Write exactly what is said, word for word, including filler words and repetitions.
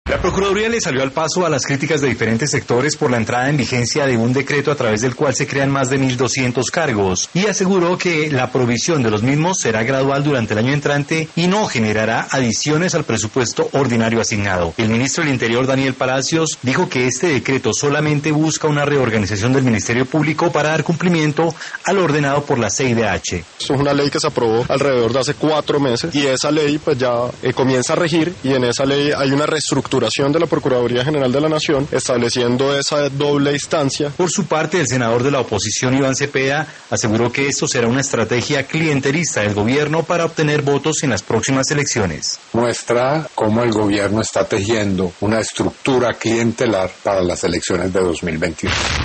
La Procuraduría le salió al paso a las críticas de diferentes sectores por la entrada en vigencia de un decreto a través del cual se crean más de mil doscientos cargos y aseguró que la provisión de los mismos será gradual durante el año entrante y no generará adiciones al presupuesto ordinario asignado. El ministro del Interior, Daniel Palacios, dijo que este decreto solamente busca una reorganización del Ministerio Público para dar cumplimiento a lo ordenado por la C I D H. Es una ley que se aprobó alrededor de hace cuatro meses y esa ley pues ya eh, comienza a regir y en esa ley hay una reestructuración de la Procuraduría General de la Nación, estableciendo esa doble instancia. Por su parte, el senador de la oposición, Iván Cepeda, aseguró que esto será una estrategia clientelista del gobierno para obtener votos en las próximas elecciones. Muestra cómo el gobierno está tejiendo una estructura clientelar para las elecciones de dos mil veintiuno.